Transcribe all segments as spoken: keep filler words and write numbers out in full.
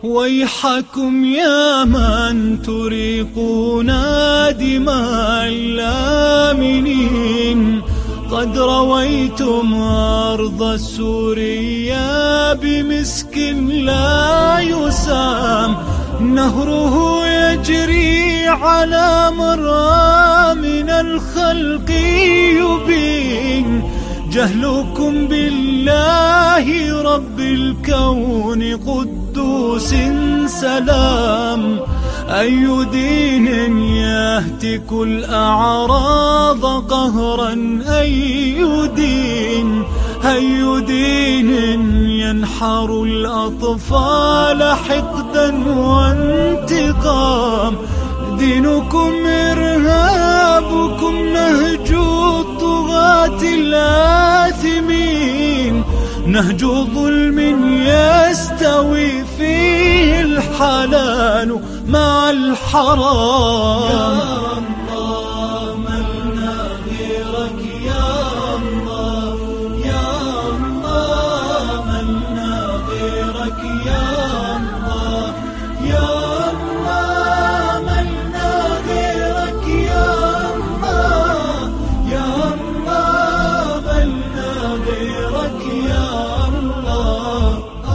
ويحكم يا من تريقون دماء الآمنين، قد رويتم أرض سوريا بمسك لا يسام، نهره يجري على مرى من الخلق يبين، جهلكم بالله رب الكون قدوس سلام، أي دين يهتك الأعراض قهرا، أي دين أي دين ينحر الأطفال حقدا وانتقام، دينكم إرهابكم نهج الطغاة الآثمين، نهج ظلم يستوي فيه الحلال مع الحرام. يا الله ملنا غيرك، يا الله يا الله ملنا غيرك، يا الله يا الله ملنا غيرك، يا الله يا الله ملنا غيرك، يا الله.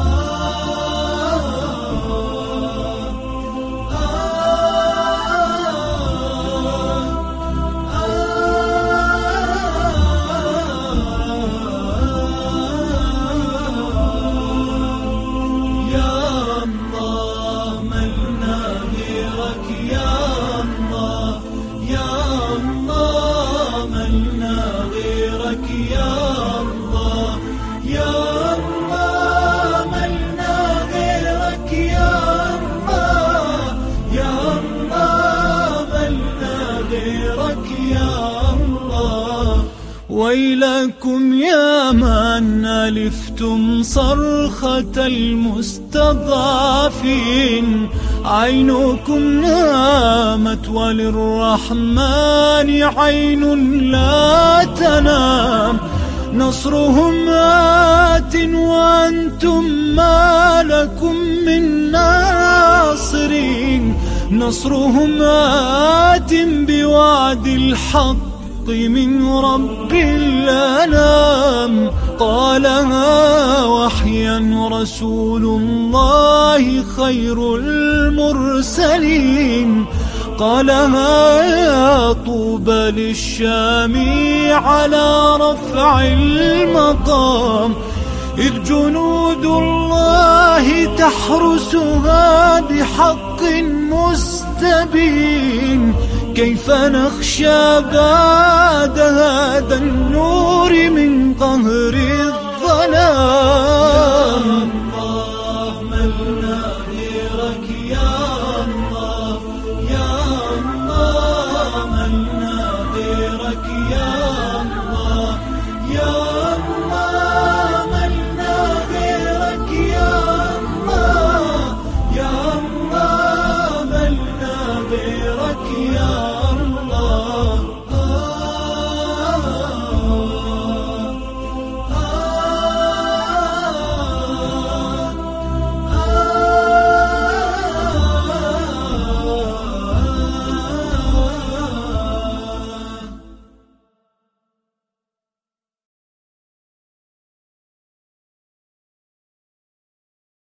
ويلكم يا من ألفتم صرخة المستضعفين، عينكم نامت وللرحمن عين لا تنام، نصرهم آت وأنتم ما لكم من ناصرين، نصرهم آت بوعد الحق من رب الأنام، قالها وحيا رسول الله خير المرسلين، قالها يا طوبى للشام على رفع المقام، إذ جنود الله تحرسها بحق مستبين، كيف نخشى بعد هذا النور من قهر الظلام. الله ملنا غيرك، يا الله يا الله ملنا غيرك، يا الله يا الله ملنا غيرك، يا الله يا الله ملنا غيرك، يا الله.